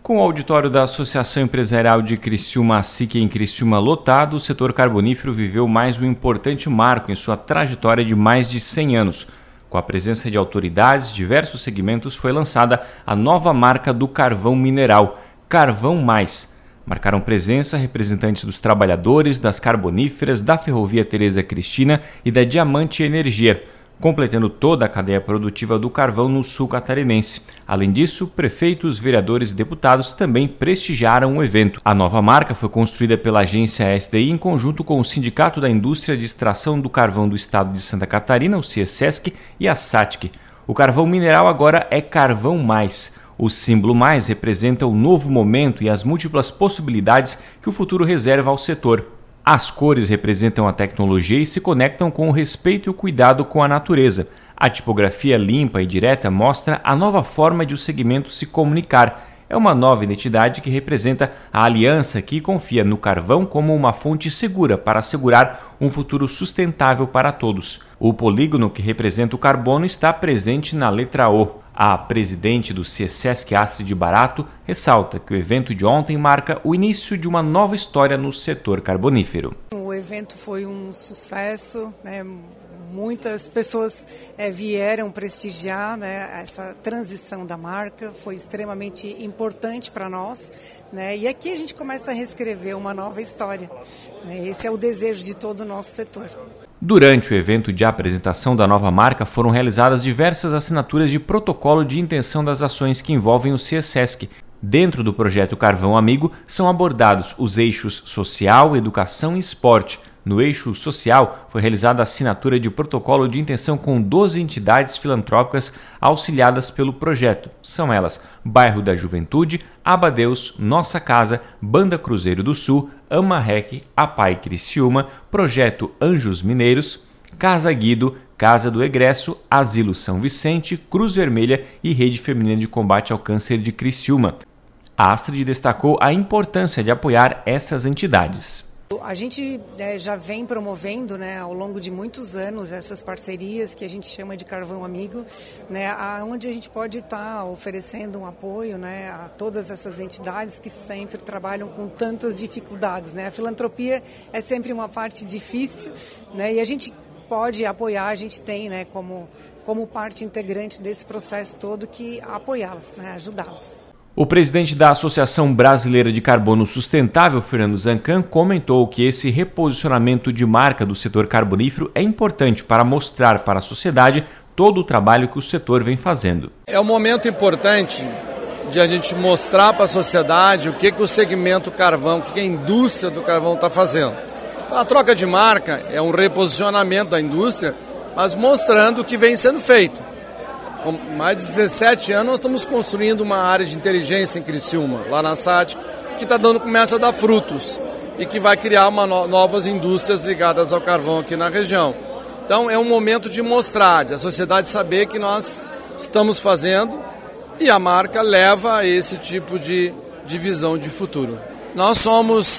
Com o auditório da Associação Empresarial de Criciúma, ASIC, em Criciúma lotado, o setor carbonífero viveu mais um importante marco em sua trajetória de mais de 100 anos. Com a presença de autoridades de diversos segmentos, foi lançada a nova marca do carvão mineral, Carvão Mais. Marcaram presença representantes dos trabalhadores, das carboníferas, da Ferrovia Tereza Cristina e da Diamante Energia, completando toda a cadeia produtiva do carvão no sul catarinense. Além disso, prefeitos, vereadores e deputados também prestigiaram o evento. A nova marca foi construída pela agência SDI em conjunto com o Sindicato da Indústria de Extração do Carvão do Estado de Santa Catarina, o CIESESC, e a SATIC. O carvão mineral agora é Carvão Mais. O símbolo mais representa o novo momento e as múltiplas possibilidades que o futuro reserva ao setor. As cores representam a tecnologia e se conectam com o respeito e o cuidado com a natureza. A tipografia limpa e direta mostra a nova forma de o segmento se comunicar. É uma nova identidade que representa a aliança que confia no carvão como uma fonte segura para assegurar um futuro sustentável para todos. O polígono que representa o carbono está presente na letra O. A presidente do CIESESC, Astrid Barato, ressalta que o evento de ontem marca o início de uma nova história no setor carbonífero. O evento foi um sucesso, né? Muitas pessoas vieram prestigiar, né, essa transição da marca, foi extremamente importante para nós, né, e aqui a gente começa a reescrever uma nova história, né, esse é o desejo de todo o nosso setor. Durante o evento de apresentação da nova marca foram realizadas diversas assinaturas de protocolo de intenção das ações que envolvem o CIESESC. Dentro do projeto Carvão Amigo são abordados os eixos social, educação e esporte. No eixo social, foi realizada a assinatura de protocolo de intenção com 12 entidades filantrópicas auxiliadas pelo projeto. São elas Bairro da Juventude, Abadeus, Nossa Casa, Banda Cruzeiro do Sul, AMARREC, APAI Criciúma, Projeto Anjos Mineiros, Casa Guido, Casa do Egresso, Asilo São Vicente, Cruz Vermelha e Rede Feminina de Combate ao Câncer de Criciúma. A Astrid destacou a importância de apoiar essas entidades. A gente já vem promovendo, né, ao longo de muitos anos essas parcerias que a gente chama de Carvão Amigo, né, onde a gente pode estar oferecendo um apoio, né, a todas essas entidades que sempre trabalham com tantas dificuldades, né. A filantropia é sempre uma parte difícil, né, e a gente pode apoiar, a gente tem, né, como parte integrante desse processo todo que apoiá-las, né, ajudá-las. O presidente da Associação Brasileira de Carbono Sustentável, Fernando Zancan, comentou que esse reposicionamento de marca do setor carbonífero é importante para mostrar para a sociedade todo o trabalho que o setor vem fazendo. É um momento importante de a gente mostrar para a sociedade o que o segmento carvão, o que a indústria do carvão está fazendo. Então, a troca de marca é um reposicionamento da indústria, mas mostrando o que vem sendo feito. Com mais de 17 anos nós estamos construindo uma área de inteligência em Criciúma, lá na SATIC, que começa a dar frutos e que vai criar novas indústrias ligadas ao carvão aqui na região. Então é um momento de mostrar, de a sociedade saber que nós estamos fazendo e a marca leva a esse tipo de visão de futuro. Nós somos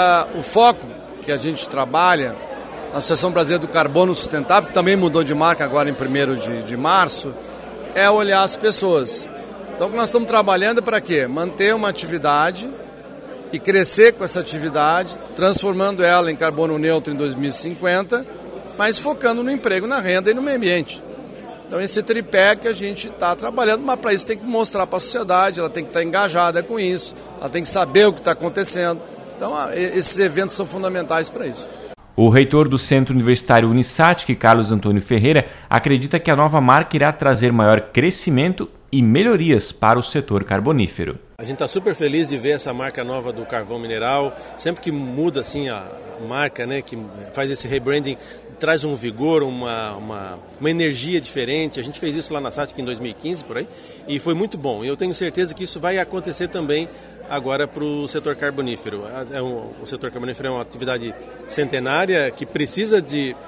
o foco que a gente trabalha, a Associação Brasileira do Carbono Sustentável, que também mudou de marca agora em 1º de março, é olhar as pessoas. Então o que nós estamos trabalhando é para quê? Manter uma atividade e crescer com essa atividade, transformando ela em carbono neutro em 2050, mas focando no emprego, na renda e no meio ambiente. Então esse tripé que a gente está trabalhando, mas para isso tem que mostrar para a sociedade, ela tem que estar engajada com isso, ela tem que saber o que está acontecendo. Então esses eventos são fundamentais para isso. O reitor do Centro Universitário Unisatic, Carlos Antônio Ferreira, acredita que a nova marca irá trazer maior crescimento e melhorias para o setor carbonífero. A gente está super feliz de ver essa marca nova do carvão mineral. Sempre que muda assim, a marca, né, que faz esse rebranding, traz um vigor, uma energia diferente. A gente fez isso lá na SATIC em 2015, por aí, e foi muito bom. E eu tenho certeza que isso vai acontecer também agora para o setor carbonífero. O setor carbonífero é uma atividade centenária que precisa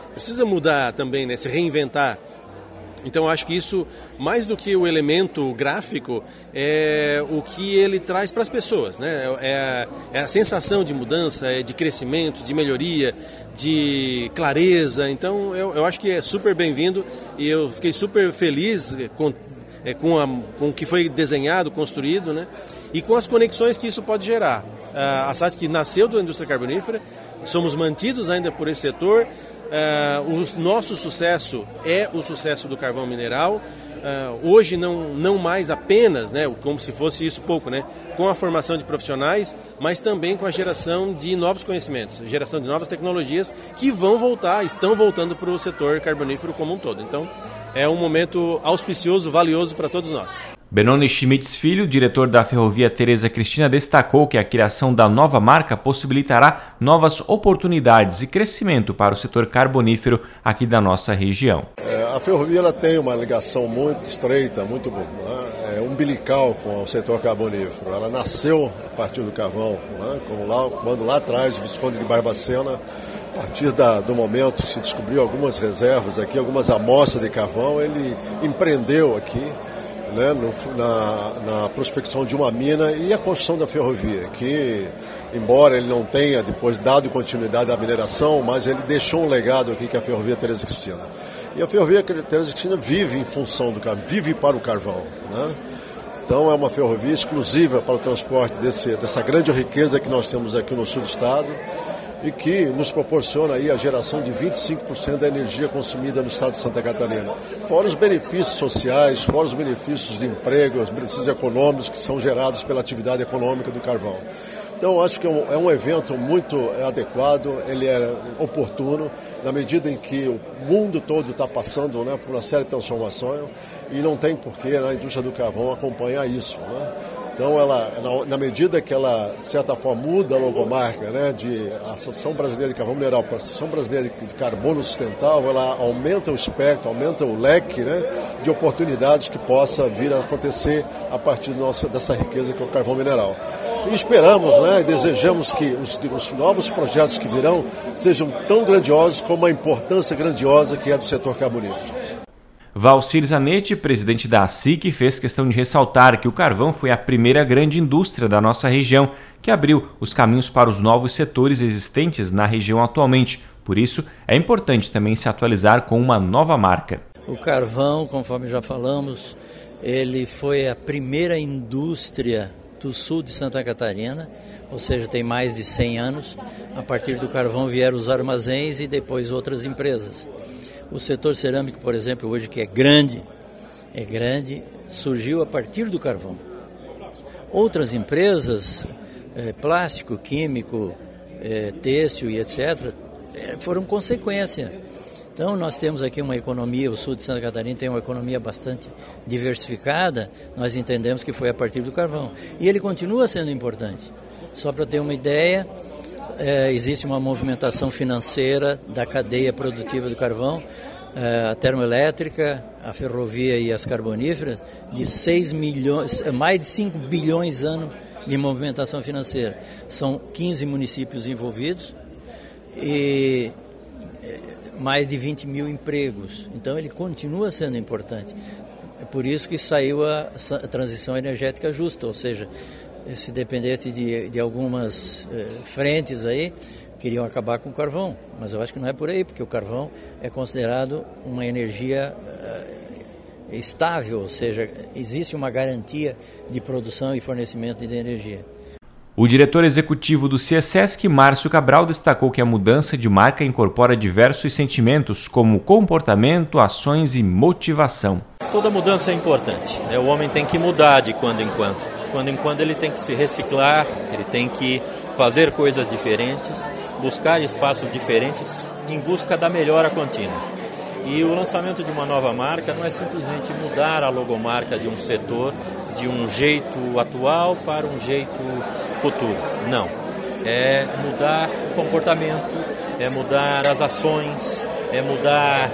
mudar também, né, se reinventar. Então eu acho que isso, mais do que o elemento gráfico, é o que ele traz para as pessoas, né? É a sensação de mudança, de crescimento, de melhoria, de clareza. Então eu acho que é super bem-vindo e eu fiquei super feliz com o que foi desenhado, construído, né? E com as conexões que isso pode gerar. A SATIC nasceu da indústria carbonífera, somos mantidos ainda por esse setor. O nosso sucesso é o sucesso do carvão mineral. Hoje não mais apenas, né, como se fosse isso pouco, né, com a formação de profissionais, mas também com a geração de novos conhecimentos, geração de novas tecnologias que estão voltando para o setor carbonífero como um todo. Então, é um momento auspicioso, valioso para todos nós. Benoni Schmitz Filho, diretor da Ferrovia Tereza Cristina, destacou que a criação da nova marca possibilitará novas oportunidades e crescimento para o setor carbonífero aqui da nossa região. A ferrovia ela tem uma ligação muito estreita, muito umbilical com o setor carbonífero. Ela nasceu a partir do carvão, né? Quando lá atrás, o Visconde de Barbacena, a partir do momento que se descobriu algumas reservas aqui, algumas amostras de carvão, ele empreendeu aqui, né, na prospecção de uma mina e a construção da ferrovia, que, embora ele não tenha depois dado continuidade à mineração, mas ele deixou um legado aqui que é a Ferrovia Tereza Cristina. E a Ferrovia Tereza Cristina vive em função do carvão, vive para o carvão, né? Então é uma ferrovia exclusiva para o transporte dessa grande riqueza que nós temos aqui no sul do estado, e que nos proporciona aí a geração de 25% da energia consumida no estado de Santa Catarina. Fora os benefícios sociais, fora os benefícios de emprego, os benefícios econômicos que são gerados pela atividade econômica do carvão. Então, eu acho que é um evento muito adequado, ele é oportuno, na medida em que o mundo todo está passando, né, por uma série de transformações e não tem porquê a indústria do carvão acompanhar isso, né? Então, na medida que ela, de certa forma, muda a logomarca, né, de Associação Brasileira de Carvão Mineral para a Associação Brasileira de Carbono Sustentável, ela aumenta o espectro, aumenta o leque, né, de oportunidades que possa vir a acontecer a partir dessa riqueza que é o carvão mineral. E esperamos, né, e desejamos que os novos projetos que virão sejam tão grandiosos como a importância grandiosa que é do setor carbonífero. Valcir Zanetti, presidente da SIC, fez questão de ressaltar que o carvão foi a primeira grande indústria da nossa região que abriu os caminhos para os novos setores existentes na região atualmente. Por isso, é importante também se atualizar com uma nova marca. O carvão, conforme já falamos, ele foi a primeira indústria do sul de Santa Catarina, ou seja, tem mais de 100 anos. A partir do carvão vieram os armazéns e depois outras empresas. O setor cerâmico, por exemplo, hoje que é grande, surgiu a partir do carvão. Outras empresas, plástico, químico, têxtil e etc., foram consequência. Então nós temos aqui uma economia, o sul de Santa Catarina tem uma economia bastante diversificada, nós entendemos que foi a partir do carvão. E ele continua sendo importante. Só para ter uma ideia, existe uma movimentação financeira da cadeia produtiva do carvão, a termoelétrica, a ferrovia e as carboníferas, de 6 milhões, mais de 5 bilhões ano de movimentação financeira. São 15 municípios envolvidos e mais de 20 mil empregos. Então ele continua sendo importante. É por isso que saiu a transição energética justa, ou seja, se dependesse de algumas frentes aí, queriam acabar com o carvão, mas eu acho que não é por aí, porque o carvão é considerado uma energia estável, ou seja, existe uma garantia de produção e fornecimento de energia. O diretor executivo do CIESESC, Márcio Cabral, destacou que a mudança de marca incorpora diversos sentimentos, como comportamento, ações e motivação. Toda mudança é importante, né? O homem tem que mudar de quando em quando. De quando em quando ele tem que se reciclar, ele tem que fazer coisas diferentes, buscar espaços diferentes em busca da melhora contínua. E o lançamento de uma nova marca não é simplesmente mudar a logomarca de um setor de um jeito atual para um jeito futuro. Não. É mudar o comportamento, é mudar as ações, é mudar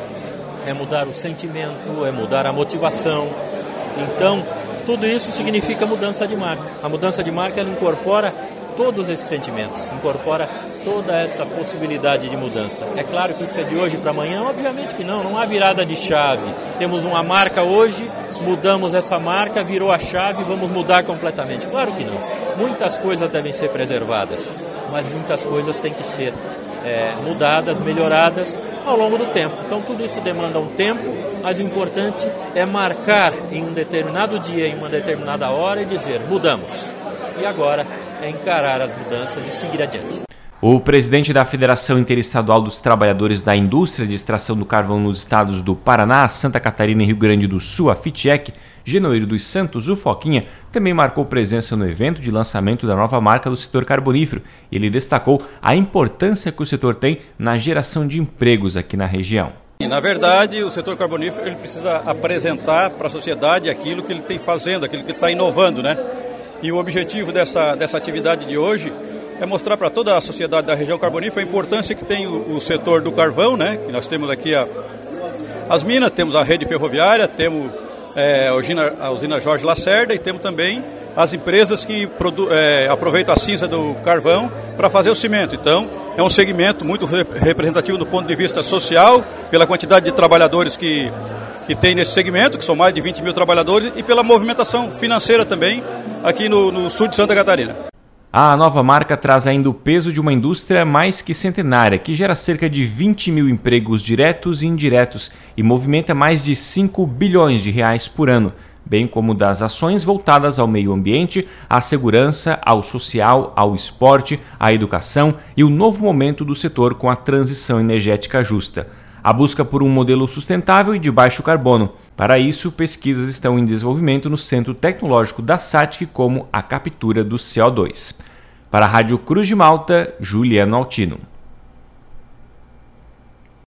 o sentimento, é mudar a motivação. Então, tudo isso significa mudança de marca. A mudança de marca ela incorpora todos esses sentimentos, incorpora toda essa possibilidade de mudança. É claro que isso é de hoje para amanhã? Obviamente que não há virada de chave. Temos uma marca hoje, mudamos essa marca, virou a chave, vamos mudar completamente. Claro que não. Muitas coisas devem ser preservadas, mas muitas coisas têm que ser mudadas, melhoradas ao longo do tempo. Então tudo isso demanda um tempo, mas o importante é marcar em um determinado dia, em uma determinada hora e dizer, mudamos. E agora é encarar as mudanças e seguir adiante. O presidente da Federação Interestadual dos Trabalhadores da Indústria de Extração do Carvão nos estados do Paraná, Santa Catarina e Rio Grande do Sul, a FITEC, Genoeiro dos Santos, o Foquinha, também marcou presença no evento de lançamento da nova marca do setor carbonífero. Ele destacou a importância que o setor tem na geração de empregos aqui na região. Na verdade, o setor carbonífero ele precisa apresentar para a sociedade aquilo que ele tem fazendo, aquilo que está inovando, né? E o objetivo dessa atividade de hoje é mostrar para toda a sociedade da região carbonífera a importância que tem o setor do carvão, né? Que nós temos aqui as minas, temos a rede ferroviária, temos a usina Jorge Lacerda e temos também as empresas que aproveitam a cinza do carvão para fazer o cimento. Então, é um segmento muito representativo do ponto de vista social, pela quantidade de trabalhadores que tem nesse segmento, que são mais de 20 mil trabalhadores, e pela movimentação financeira também aqui no sul de Santa Catarina. A nova marca traz ainda o peso de uma indústria mais que centenária, que gera cerca de 20 mil empregos diretos e indiretos e movimenta mais de 5 bilhões de reais por ano, bem como das ações voltadas ao meio ambiente, à segurança, ao social, ao esporte, à educação e o novo momento do setor com a transição energética justa. A busca por um modelo sustentável e de baixo carbono. Para isso, pesquisas estão em desenvolvimento no Centro Tecnológico da SATIC, como a captura do CO2. Para a Rádio Cruz de Malta, Juliano Altino.